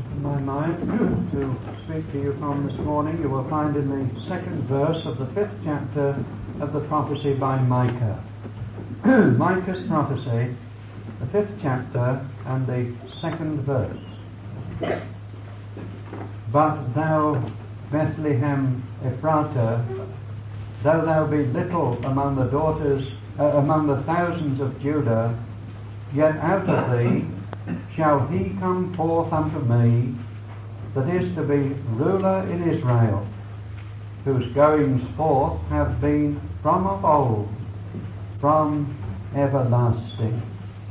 in my mind to speak to you from this morning, you will find in the second verse of the 5th chapter of the prophecy by Micah. Micah's prophecy, the 5th chapter and the 2nd verse. But thou, Bethlehem Ephratah, though thou be little among the daughters, among the thousands of Judah, yet out of thee shall he come forth unto me, that is to be ruler in Israel, whose goings forth have been from of old, from everlasting.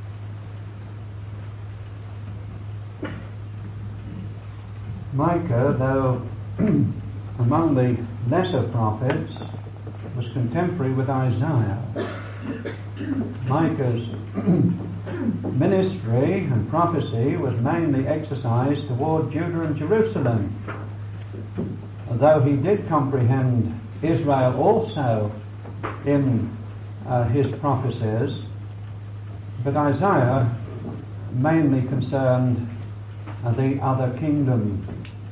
Micah, though among the lesser prophets, was contemporary with Isaiah. Micah's ministry and prophecy was mainly exercised toward Judah and Jerusalem. Though he did comprehend Israel also in his prophecies, but Isaiah mainly concerned the other kingdoms.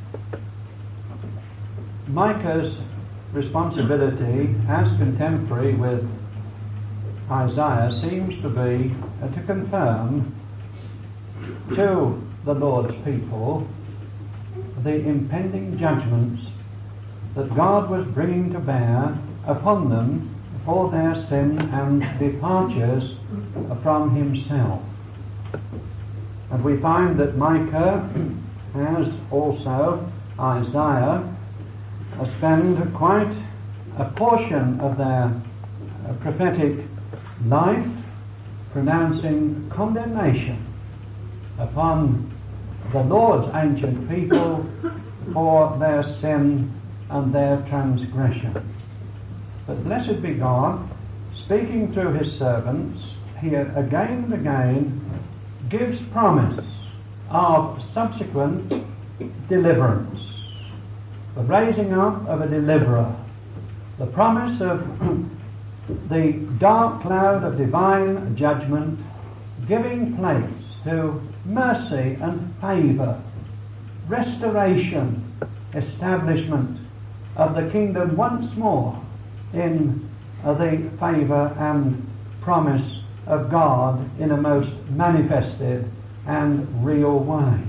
Micah's responsibility as contemporary with Isaiah seems to be to confirm to the Lord's people the impending judgments that God was bringing to bear upon them for their sin and departures from himself. And we find that Micah, as also Isaiah, spend quite a portion of their prophetic life pronouncing condemnation upon the Lord's ancient people for their sin and their transgression. But blessed be God, speaking through his servants, he again and again gives promise of subsequent deliverance, the raising up of a deliverer, the promise of the dark cloud of divine judgment giving place to mercy and favour, restoration, establishment of the kingdom once more in the favour and promise of God in a most manifested and real way.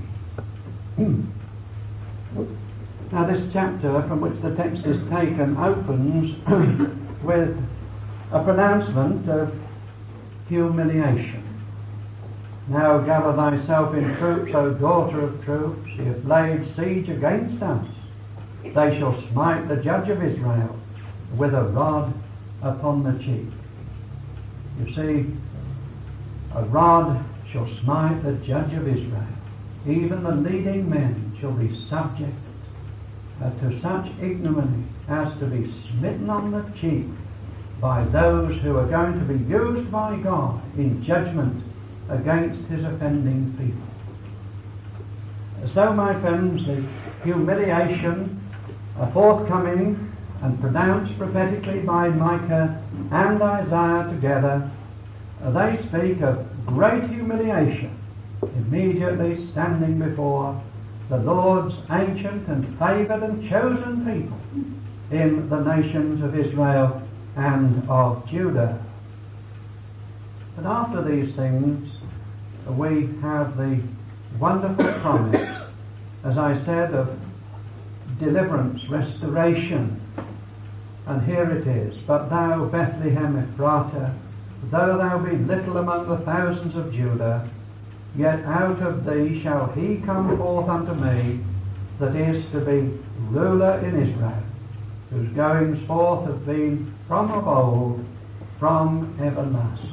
Now this chapter from which the text is taken opens with a pronouncement of humiliation. Now gather thyself in troops, O daughter of troops, he hath laid siege against us. They shall smite the judge of Israel with a rod upon the cheek. You see, a rod shall smite the judge of Israel. Even the leading men shall be subject to such ignominy as to be smitten on the cheek by those who are going to be used by God in judgment against his offending people. So, my friends, the humiliation forthcoming and pronounced prophetically by Micah and Isaiah together, they speak of great humiliation immediately standing before the Lord's ancient and favoured and chosen people in the nations of Israel and of Judah. But after these things, we have the wonderful promise, as I said, of deliverance, restoration. And here it is: But thou, Bethlehem Ephratah, though thou be little among the thousands of Judah, yet out of thee shall he come forth unto me, that is to be ruler in Israel, whose goings forth have been from of old, from everlasting.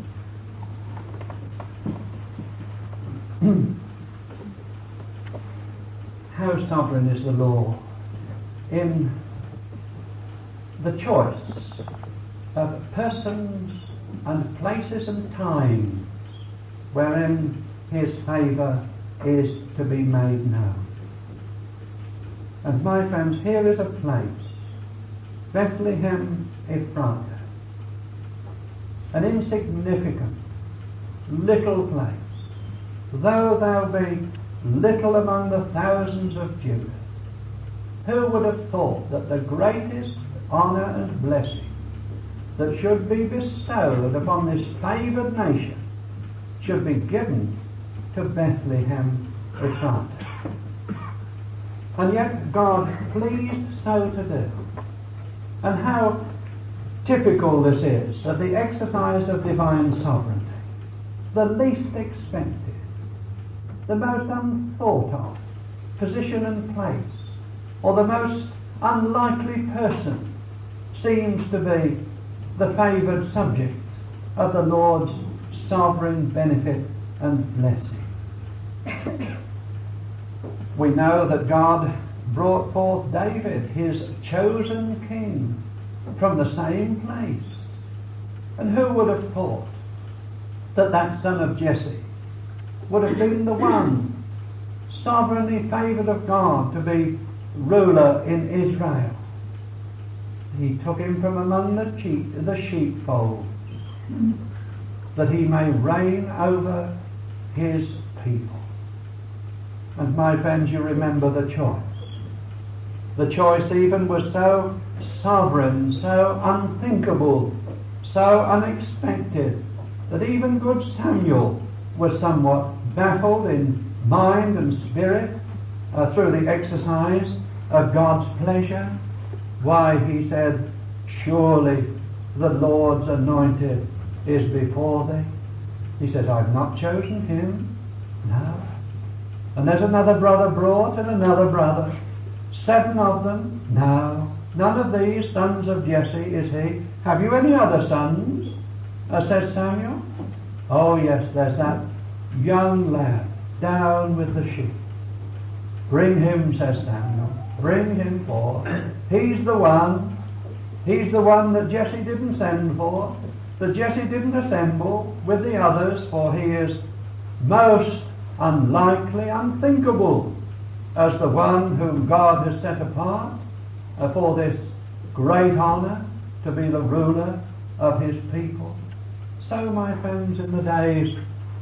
How sovereign is the Lord in the choice of persons and places and times wherein his favour is to be made known. And my friends, here is a place, Bethlehem Ephratah, an insignificant little place. Though thou be little among the thousands of Judah. Who would have thought that the greatest honour and blessing that should be bestowed upon this favoured nation should be given to Bethlehem Ephratah? And yet God pleased so to do. And how typical this is of the exercise of divine sovereignty. The least expected, the most unthought of position and place, or the most unlikely person seems to be the favoured subject of the Lord's sovereign benefit and blessing. We know that God brought forth David, his chosen king, from the same place. And who would have thought that that son of Jesse would have been the one sovereignly favoured of God to be ruler in Israel? He took him from among the sheepfolds, that he may reign over his people. And my friends, you remember the choice. The choice even was so sovereign, so unthinkable, so unexpected, that even good Samuel was somewhat baffled in mind and spirit through the exercise of God's pleasure. Why, he said, surely the Lord's anointed is before thee. He says, I've not chosen him. No. And there's another brother brought, and another brother. 7 of them. No. None of these sons of Jesse is he. Have you any other sons? Says Samuel. Oh yes, there's that young lad down with the sheep. Bring him, says Samuel. Bring him forth. He's the one. He's the one that Jesse didn't send for, that Jesse didn't assemble with the others, for he is most unlikely, unthinkable, as the one whom God has set apart for this great honour, to be the ruler of his people. So, my friends, in the days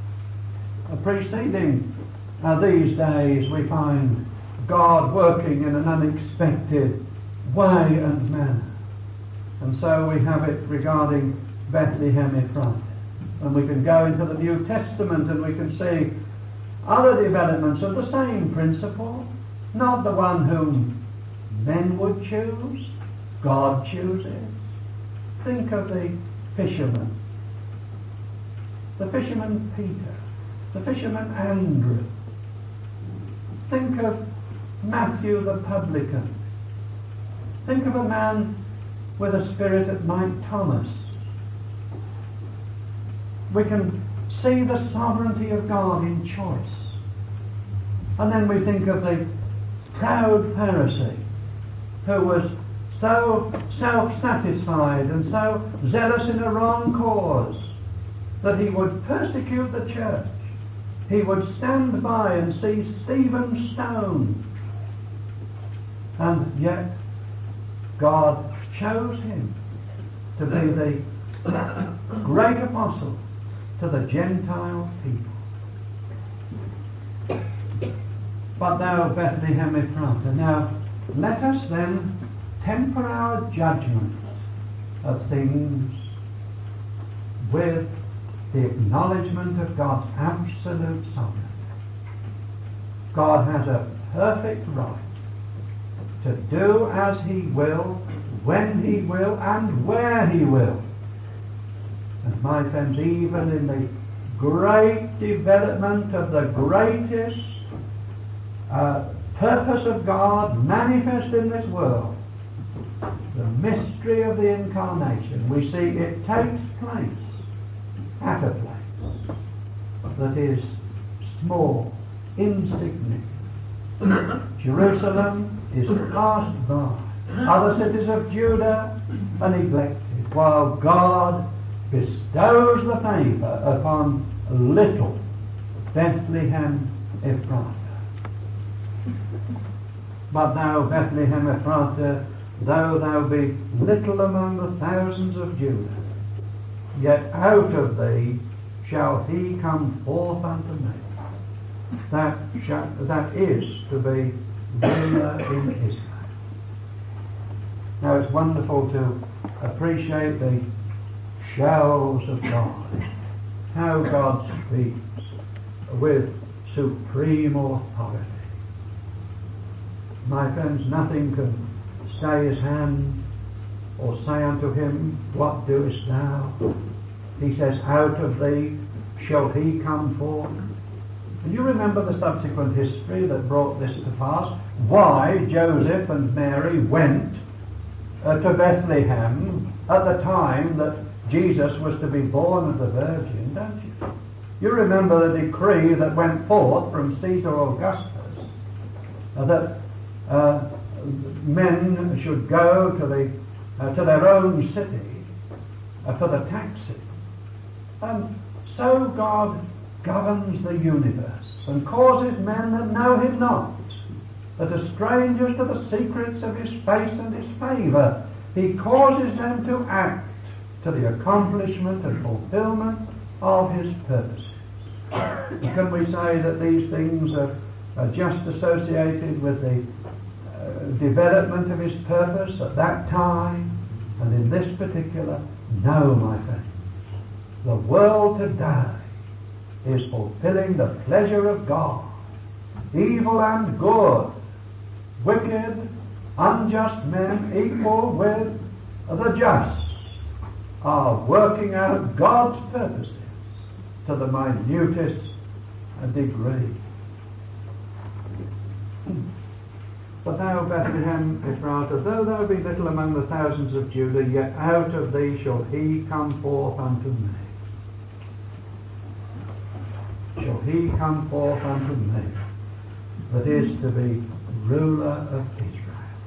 preceding these days, we find God working in an unexpected way and manner. And so we have it regarding Bethlehem Ephratah. And we can go into the New Testament and we can see other developments of the same principle. Not the one whom men would choose, God chooses. Think of the fishermen. The fisherman Peter, the fisherman Andrew. Think of Matthew the publican. Think of a man with a spirit at Mount Thomas. We can see the sovereignty of God in choice. And then we think of the proud Pharisee who was so self-satisfied and so zealous in a wrong cause that he would persecute the church. He would stand by and see Stephen stoned. And yet God chose him to be the great apostle to the Gentile people. But thou, Bethlehem Ephratah. Now, let us then temper our judgment of things with the acknowledgement of God's absolute sovereignty. God has a perfect right to do as he will, when he will, and where he will. And my friends, even in the great development of the greatest purpose of God manifest in this world, the mystery of the Incarnation, we see it takes place at a place that is small, insignificant. Jerusalem is passed by. Other cities of Judah are neglected, while God bestows the favour upon little Bethlehem Ephratah. But thou, Bethlehem Ephratah, though thou be little among the thousands of Judah, yet out of thee shall he come forth unto me. that is to be ruler in Israel. Now it's wonderful to appreciate the shells of God, how God speaks with supreme authority. My friends, nothing can stay his hand or say unto him, what doest thou? He says, out of thee shall he come forth. And you remember the subsequent history that brought this to pass, why Joseph and Mary went to Bethlehem at the time that Jesus was to be born of the Virgin, don't you? You remember the decree that went forth from Caesar Augustus that men should go to their own city for the taxing. And so God governs the universe and causes men that know him not, that are strangers to the secrets of his face and his favour. He causes them to act to the accomplishment and fulfilment of his purposes. Can we say that these things are just associated with the development of his purpose at that time and in this particular? No, my friends. The world today is fulfilling the pleasure of God. Evil and good, wicked, unjust men equal with the just are working out God's purposes to the minutest degree. But thou, Bethlehem Ephratah, though thou be little among the thousands of Judah, yet out of thee shall he come forth unto me. Shall he come forth unto me, that is to be ruler of Israel.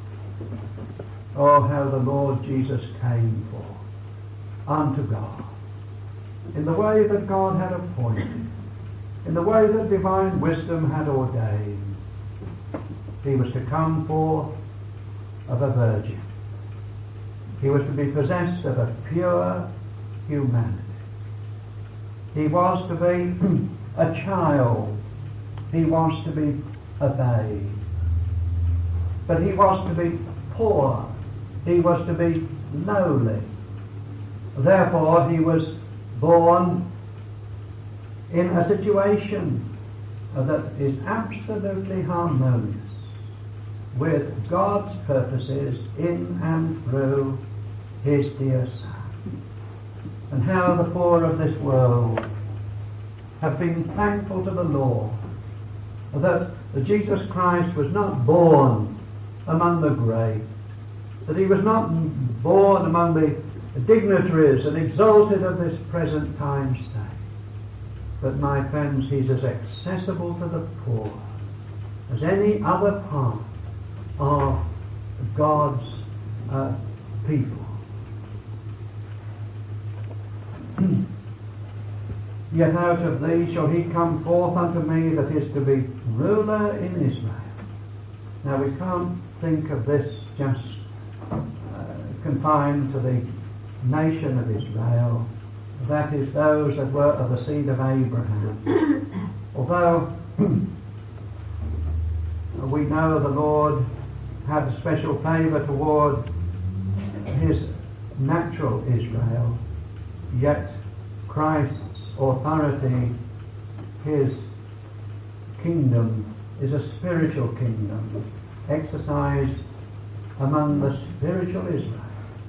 Oh, how the Lord Jesus came forth unto God, in the way that God had appointed, in the way that divine wisdom had ordained. He was to come forth of a virgin. He was to be possessed of a pure humanity. He was to be a child. He was to be a babe. But he was to be poor. He was to be lowly. Therefore, he was born in a situation that is absolutely harmonious with God's purposes in and through his dear Son. And how the poor of this world have been thankful to the Lord that Jesus Christ was not born among the great, that he was not born among the dignitaries and exalted of this present time state. But my friends, he's as accessible to the poor as any other part of God's people. Yet out of thee shall he come forth unto me, that is to be ruler in Israel. Now we can't think of this just confined to the nation of Israel, that is those that were of the seed of Abraham. Although we know the Lord had a special favour toward his natural Israel, yet Christ's authority, his kingdom, is a spiritual kingdom exercised among the spiritual Israel.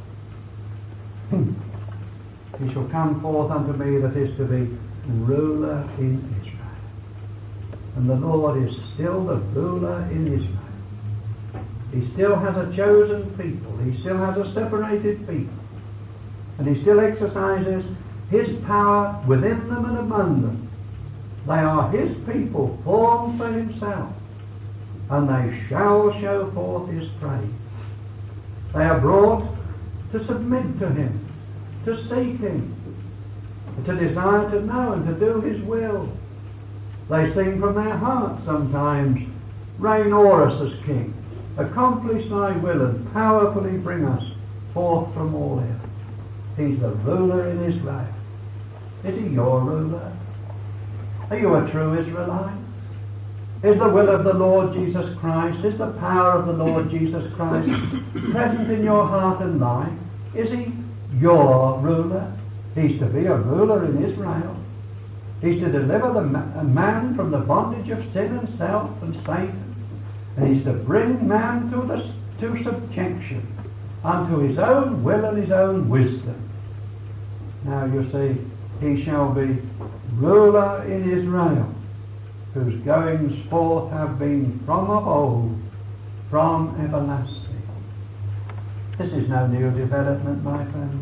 He shall come forth unto me, that is to be ruler in Israel. And the Lord is still the ruler in Israel. He still has a chosen people. He still has a separated people. And he still exercises his power within them and among them. They are his people, formed for himself, and they shall show forth his praise. They are brought to submit to him, to seek him, to desire to know and to do his will. They sing from their hearts sometimes, reign o'er us as King, accomplish thy will and powerfully bring us forth from all earth. He's the ruler in Israel. Is he your ruler? Are you a true Israelite? Is the will of the Lord Jesus Christ, is the power of the Lord Jesus Christ present in your heart and life? Is He your ruler? He's to be a ruler in Israel. He's to deliver a man from the bondage of sin and self and Satan. And He's to bring man to subjection unto His own will and His own wisdom. Now you see, He shall be ruler in Israel, whose goings forth have been from of old, from everlasting. This is no new development, my friends.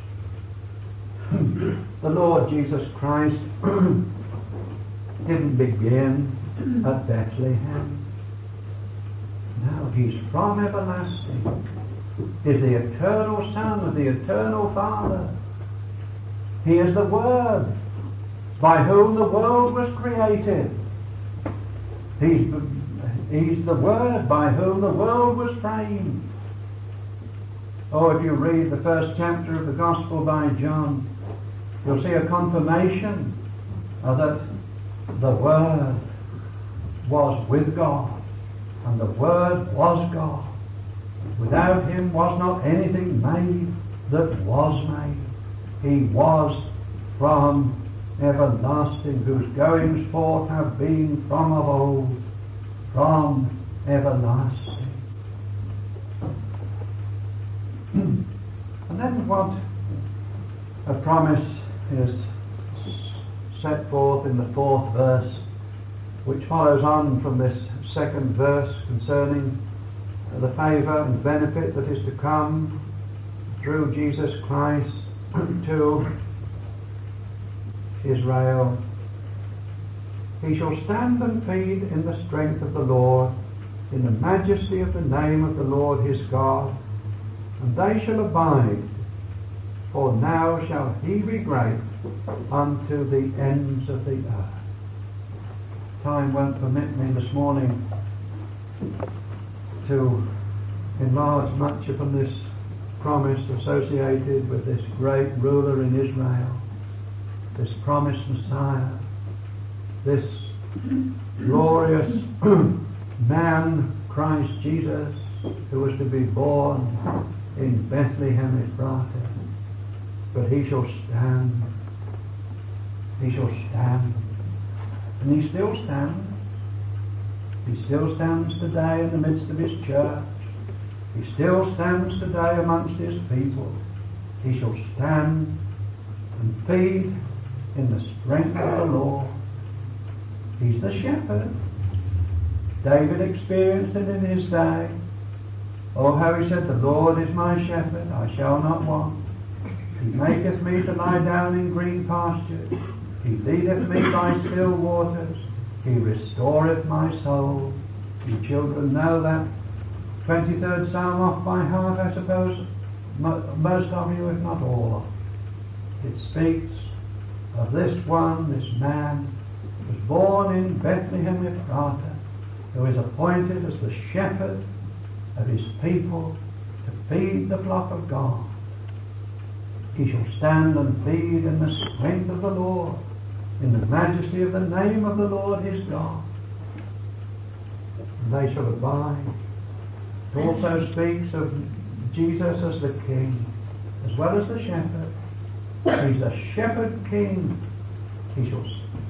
The Lord Jesus Christ didn't begin at Bethlehem. No, He's from everlasting. He's the eternal Son of the eternal Father. He is the Word by whom the world was created. He's the Word by whom the world was framed. Oh, if you read the first chapter of the Gospel by John, you'll see a confirmation that the Word was with God, and the Word was God. Without Him was not anything made that was made. He was from everlasting, whose goings forth have been from of old, from everlasting. And then what a promise is set forth in the 4th verse, which follows on from this 2nd verse concerning the favour and benefit that is to come through Jesus Christ to Israel. He shall stand and feed in the strength of the Lord, in the majesty of the name of the Lord his God, and they shall abide, for now shall he be great unto the ends of the earth. Time won't permit me this morning to enlarge much upon this promise associated with this great ruler in Israel, this promised Messiah, this glorious man, Christ Jesus, who was to be born in Bethlehem Ephratah. But he shall stand. He shall stand. And he still stands. He still stands today in the midst of his church. He still stands today amongst his people. He shall stand and feed in the strength of the Lord. He's the shepherd. David experienced it in his day. Oh, how he said, "The Lord is my shepherd, I shall not want. He maketh me to lie down in green pastures. He leadeth me by still waters. He restoreth my soul." You children know that 23rd Psalm off by heart, I suppose, most of you, if not all of it. It speaks of this one, this man, who was born in Bethlehem Ephratah, who is appointed as the shepherd of his people to feed the flock of God. He shall stand and feed in the strength of the Lord, in the majesty of the name of the Lord his God. And they shall abide. It also speaks of Jesus as the King, as well as the shepherd. He's the shepherd king. He shall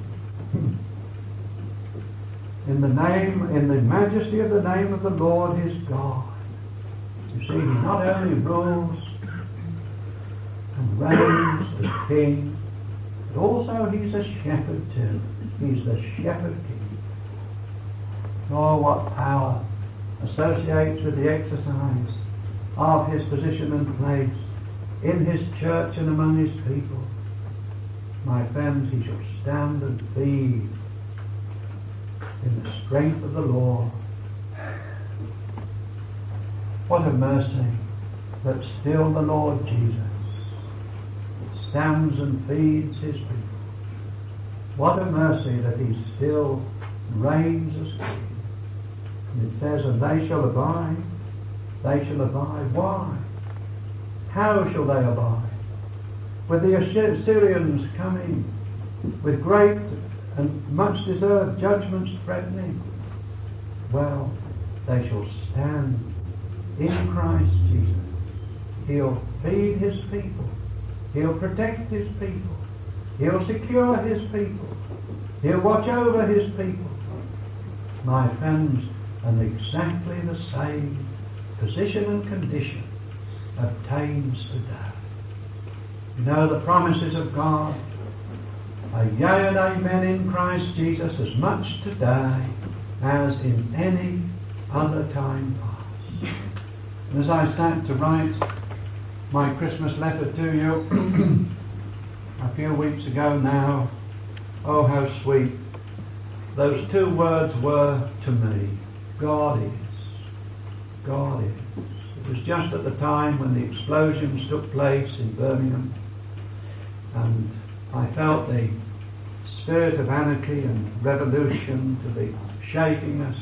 in the majesty of the name of the Lord his God. You see, he not only rules and reigns as king, but also he's a shepherd too. He's the shepherd king. Oh, what power associates with the exercise of his position and place in his church and among his people. My friends, he shall stand and feed in the strength of the Lord. What a mercy that still the Lord Jesus stands and feeds his people. What a mercy that he still reigns as king. And it says, "And they shall abide." They shall abide. Why? How shall they abide? With the Assyrians coming, with great and much deserved judgments threatening, well, they shall stand in Christ Jesus. He'll feed his people. He'll protect his people. He'll secure his people. He'll watch over his people. My friends, and exactly the same position and condition obtains today. You know the promises of God are yea and amen in Christ Jesus as much today as in any other time past. And as I sat to write my Christmas letter to you a few weeks ago now, oh how sweet those two words were to me. God is. God is. It was just at the time when the explosions took place in Birmingham, and I felt the spirit of anarchy and revolution to be shaking us,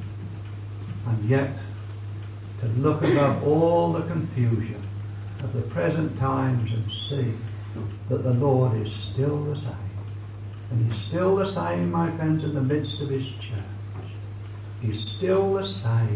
and yet to look above all the confusion of the present times and see that the Lord is still the same. And he's still the same, my friends, in the midst of his church. He's still the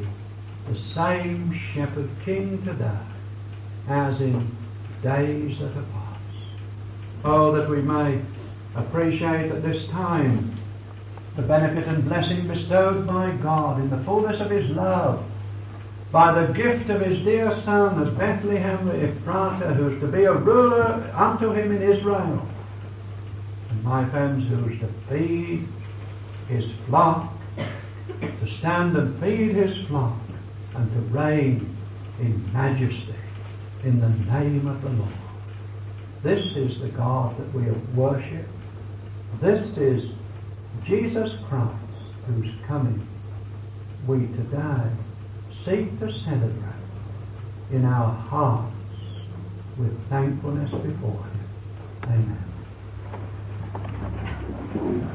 same shepherd king today as in days that are past. Oh, that we may appreciate at this time the benefit and blessing bestowed by God in the fullness of his love, by the gift of his dear Son at Bethlehem Ephratah, who's to be a ruler unto him in Israel. And my friends, who's to feed his flock, to stand and feed his flock, and to reign in majesty in the name of the Lord. This is the God that we worship. This is Jesus Christ whose coming we today seek to celebrate in our hearts with thankfulness before him. Amen.